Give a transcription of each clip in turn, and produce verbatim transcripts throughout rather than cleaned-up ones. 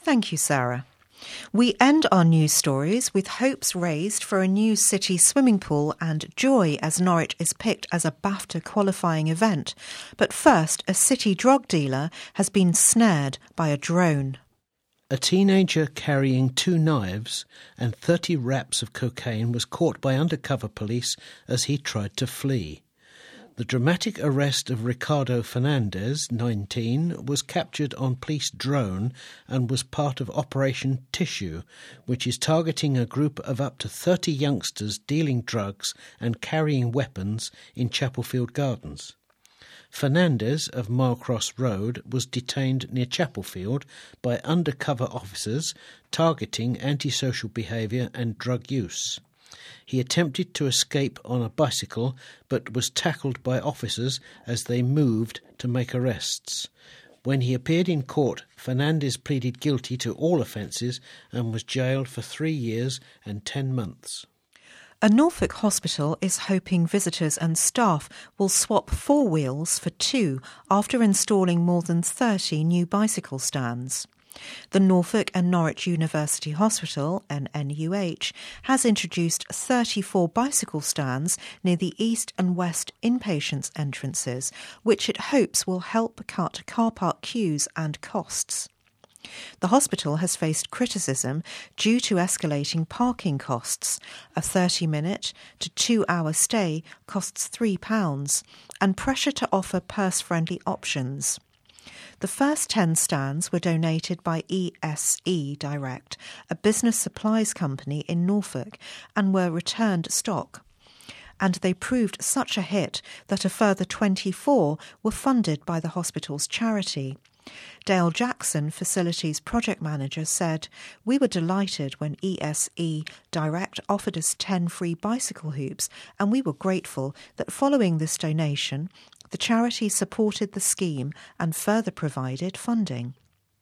Thank you, Sarah. We end our news stories with hopes raised for a new city swimming pool and joy as Norwich is picked as a BAFTA qualifying event. But first, a city drug dealer has been snared by a drone. A teenager carrying two knives and thirty wraps of cocaine was caught by undercover police as he tried to flee. The dramatic arrest of Ricardo Fernandez, nineteen, was captured on police drone and was part of Operation Tissue, which is targeting a group of up to thirty youngsters dealing drugs and carrying weapons in Chapelfield Gardens. Fernandez of Milecross Road was detained near Chapelfield by undercover officers targeting antisocial behaviour and drug use. He attempted to escape on a bicycle but was tackled by officers as they moved to make arrests. When he appeared in court, Fernandez pleaded guilty to all offences and was jailed for three years and ten months. A Norfolk hospital is hoping visitors and staff will swap four wheels for two after installing more than thirty new bicycle stands. The Norfolk and Norwich University Hospital, N N U H, has introduced thirty-four bicycle stands near the east and west inpatients entrances, which it hopes will help cut car park queues and costs. The hospital has faced criticism due to escalating parking costs. A thirty-minute to two-hour stay costs three pounds, and pressure to offer purse-friendly options. The first ten stands were donated by E S E Direct, a business supplies company in Norfolk, and were returned stock. And they proved such a hit that a further twenty-four were funded by the hospital's charity. Dale Jackson, facilities project manager, said, "We were delighted when E S E Direct offered us ten free bicycle hoops, and we were grateful that following this donation, the charity supported the scheme and further provided funding."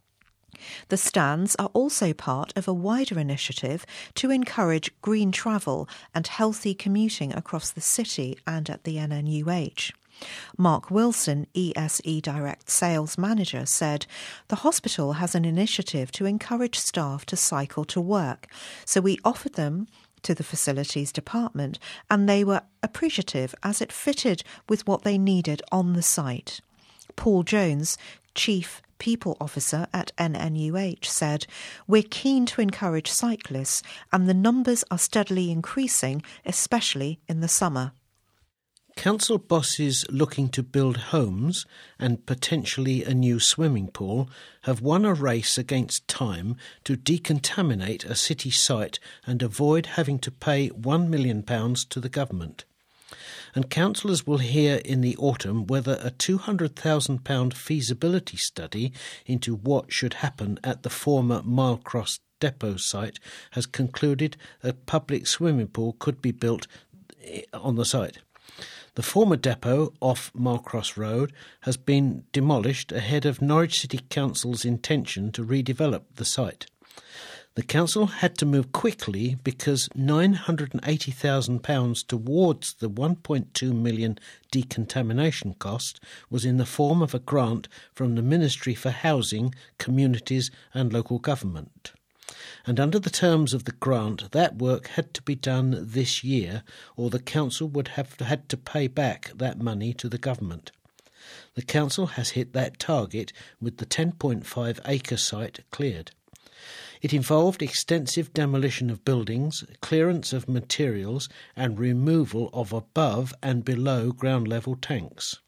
The stands are also part of a wider initiative to encourage green travel and healthy commuting across the city and at the N N U H. Mark Wilson, E S E Direct sales manager, said, "The hospital has an initiative to encourage staff to cycle to work, so we offered them to the facilities department, and they were appreciative as it fitted with what they needed on the site." Paul Jones, Chief People Officer at N N U H, said, "We're keen to encourage cyclists, and the numbers are steadily increasing, especially in the summer." Council bosses looking to build homes and potentially a new swimming pool have won a race against time to decontaminate a city site and avoid having to pay one million pounds to the government. And councillors will hear in the autumn whether a two hundred thousand pounds feasibility study into what should happen at the former Milecross depot site has concluded a public swimming pool could be built on the site. The former depot off Milecross Road has been demolished ahead of Norwich City Council's intention to redevelop the site. The council had to move quickly because nine hundred eighty thousand pounds towards the one point two million pounds decontamination cost was in the form of a grant from the Ministry for Housing, Communities and Local Government. And under the terms of the grant, that work had to be done this year, or the council would have had to pay back that money to the government. The council has hit that target with the ten point five acre site cleared. It involved extensive demolition of buildings, clearance of materials and removal of above and below ground level tanks.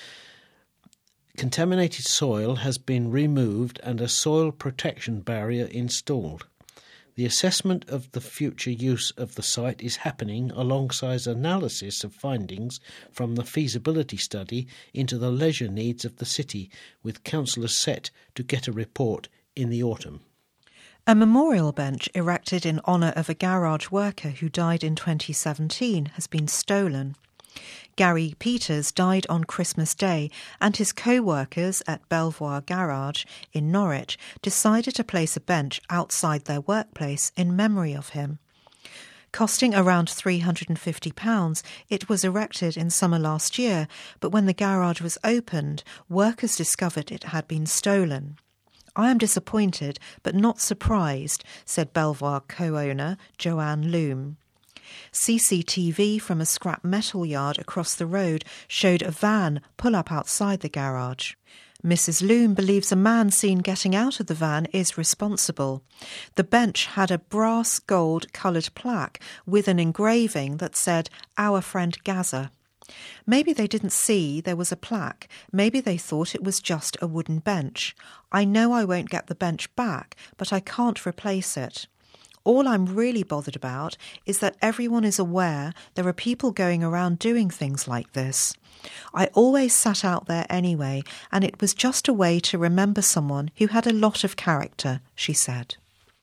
Contaminated soil has been removed and a soil protection barrier installed. The assessment of the future use of the site is happening alongside analysis of findings from the feasibility study into the leisure needs of the city, with councillors set to get a report in the autumn. A memorial bench erected in honour of a garage worker who died in twenty seventeen has been stolen. Gary Peters died on Christmas Day, and his co-workers at Belvoir Garage in Norwich decided to place a bench outside their workplace in memory of him. Costing around three hundred fifty pounds, it was erected in summer last year, but when the garage was opened, workers discovered it had been stolen. "I am disappointed but not surprised," said Belvoir co-owner Joanne Loom. C C T V from a scrap metal yard across the road showed a van pull up outside the garage. Missus Loom believes a man seen getting out of the van is responsible. The bench had a brass gold coloured plaque with an engraving that said, "Our friend Gaza." Maybe they didn't see there was a plaque. Maybe they thought it was just a wooden bench. I know I won't get the bench back, but I can't replace it. All I'm really bothered about is that everyone is aware there are people going around doing things like this. I always sat out there anyway, and it was just a way to remember someone who had a lot of character, she said.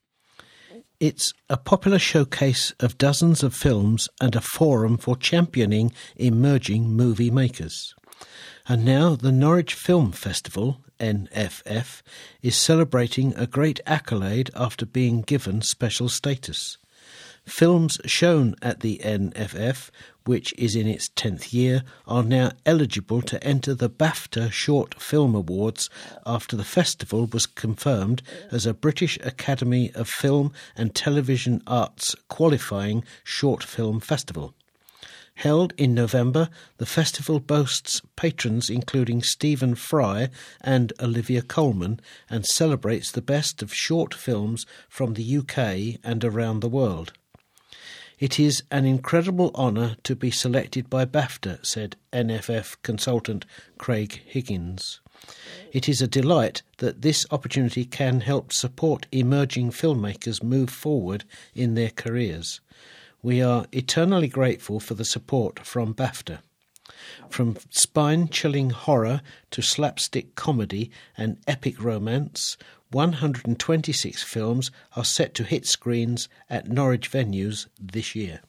It's a popular showcase of dozens of films and a forum for championing emerging movie makers. And now the Norwich Film Festival, N F F, is celebrating a great accolade after being given special status. Films shown at the N F F, which is in its tenth year, are now eligible to enter the BAFTA Short Film Awards after the festival was confirmed as a British Academy of Film and Television Arts qualifying short film festival. Held in November, the festival boasts patrons including Stephen Fry and Olivia Colman and celebrates the best of short films from the U K and around the world. "It is an incredible honour to be selected by BAFTA," said N F F consultant Craig Higgins. "It is a delight that this opportunity can help support emerging filmmakers move forward in their careers. We are eternally grateful for the support from BAFTA. From spine-chilling horror to slapstick comedy and epic romance, one hundred twenty-six films are set to hit screens at Norwich venues this year."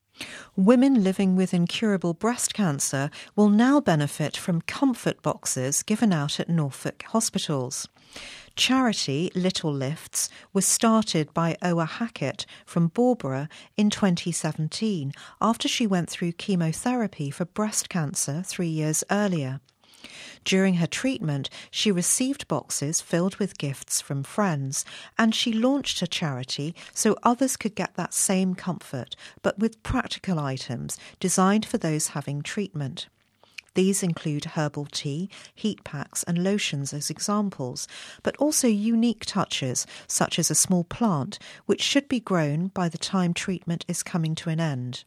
Women living with incurable breast cancer will now benefit from comfort boxes given out at Norfolk hospitals. Charity Little Lifts was started by Oa Hackett from Barbara in twenty seventeen after she went through chemotherapy for breast cancer three years earlier. During her treatment, she received boxes filled with gifts from friends, and she launched a charity so others could get that same comfort, but with practical items designed for those having treatment. These include herbal tea, heat packs and lotions as examples, but also unique touches such as a small plant which should be grown by the time treatment is coming to an end.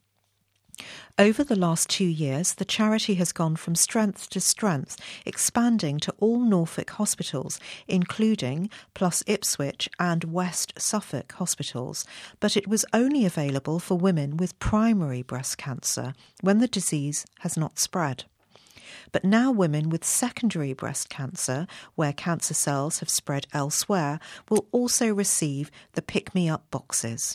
Over the last two years, the charity has gone from strength to strength, expanding to all Norfolk hospitals, including plus Ipswich and West Suffolk hospitals, but it was only available for women with primary breast cancer when the disease has not spread. But now women with secondary breast cancer, where cancer cells have spread elsewhere, will also receive the Pick Me Up boxes.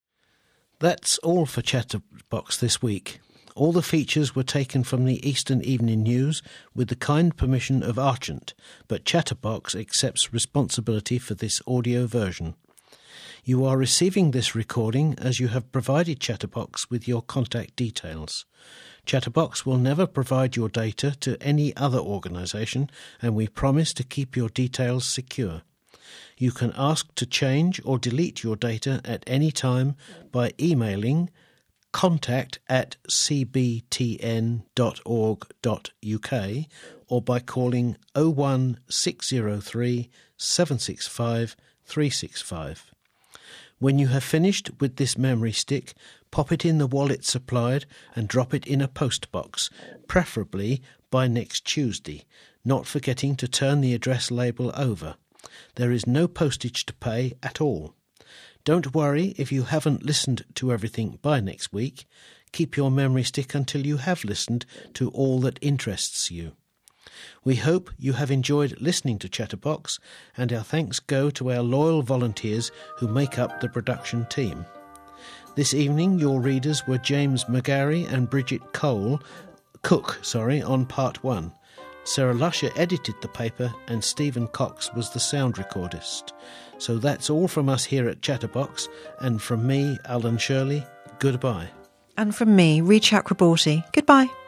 That's all for Chatterbox this week. All the features were taken from the Eastern Evening News with the kind permission of Argent, but Chatterbox accepts responsibility for this audio version. You are receiving this recording as you have provided Chatterbox with your contact details. Chatterbox will never provide your data to any other organisation, and we promise to keep your details secure. You can ask to change or delete your data at any time by emailing contact at c b t n dot org dot u k or by calling oh one six oh three seven six five three six five. When you have finished with this memory stick, pop it in the wallet supplied and drop it in a post box, preferably by next Tuesday, not forgetting to turn the address label over. There is no postage to pay at all. Don't worry if you haven't listened to everything by next week. Keep your memory stick until you have listened to all that interests you. We hope you have enjoyed listening to Chatterbox, and our thanks go to our loyal volunteers who make up the production team. This evening your readers were James McGarry and Bridget Cole, Cook sorry, on part one. Sarah Lusher edited the paper and Stephen Cox was the sound recordist. So that's all from us here at Chatterbox, and from me, Alan Shirley, goodbye. And from me, Ree Chakraborty, goodbye.